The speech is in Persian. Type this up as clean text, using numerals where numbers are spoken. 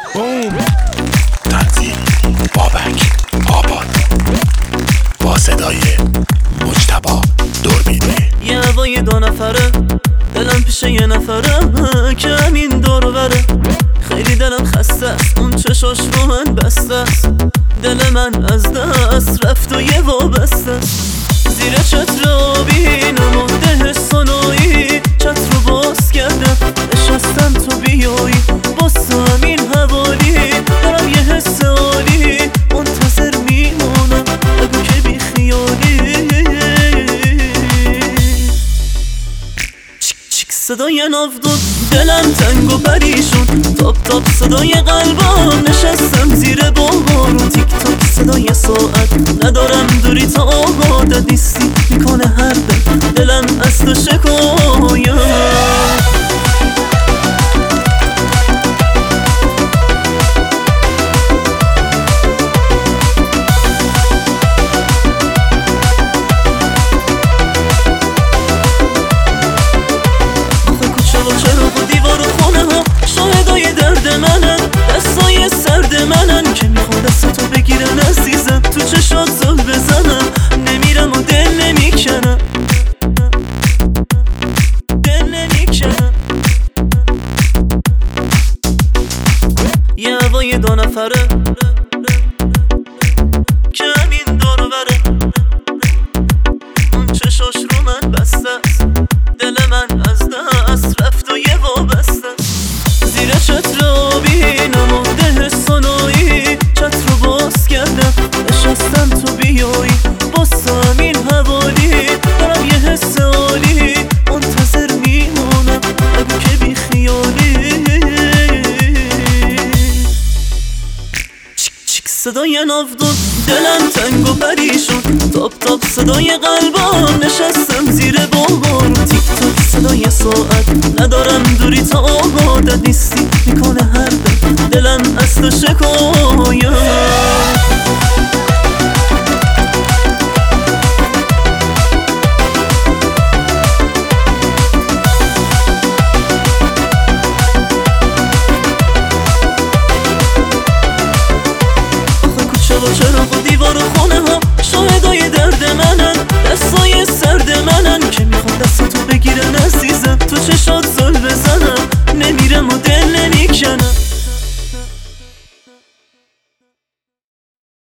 تنظیم بابک آباد با صدای مجتبی دوربینی. یه هوای دو نفره، دلم پیش یه نفره که همین دور بره. خیلی دلم خسته است، اون چشاش رو من بسته است. دل من از دست رفت و یه وابسته است. زیر چتر آبی نمونده سنایی، چتر رو باز کردم نشستم تو بیایی. باز همین حوالی دارم یه حس عالی، منتظر میمونم بگو که بی خیالی. چیک چیک صدای ناودون، دلم تنگ و پریشون. تاپ تاپ صدای قلبم، نشستم زیر بارون. تیک تاک صدای ساعت، ندارم دوری تا آبادت نیستی میکنه هر دلم از تو شکایم. شاهدای درد منن، دستای سرد منن که میخواد دست تو بگیرن عزیزم. تو چشات زل بزنم، نمیرم و دل نمیکنم، دل نمیکنم. یه هوای دو نفره که همین دارو بره. اون چشاش رو من بسته است، دل من از دست رفت و یه وابسته. زیر چتر آبی نمونده سنایی، چتر رو باز کردم نشستم تو بیایی. باز همین حوالی دارم یه حس عالی، منتظر میمونم بگو که بی خیالی. چیک چیک صدای ناودون، دلم تنگ و پریشون. تاپ تاپ صدای قلبم، نشستم زیر بارون. تیک تاک صدای ساعت، ندارم دوری تا آبادت نیستی میکنه هر دلم از تو شکایم. و چراغ و دیوار و خونه ها شاهدای درد منن، دستای سرد منن که میخوان دست تو بگیرن عزیزم. تو چشات زل بزنم، نمیرم و دل نمیکنم.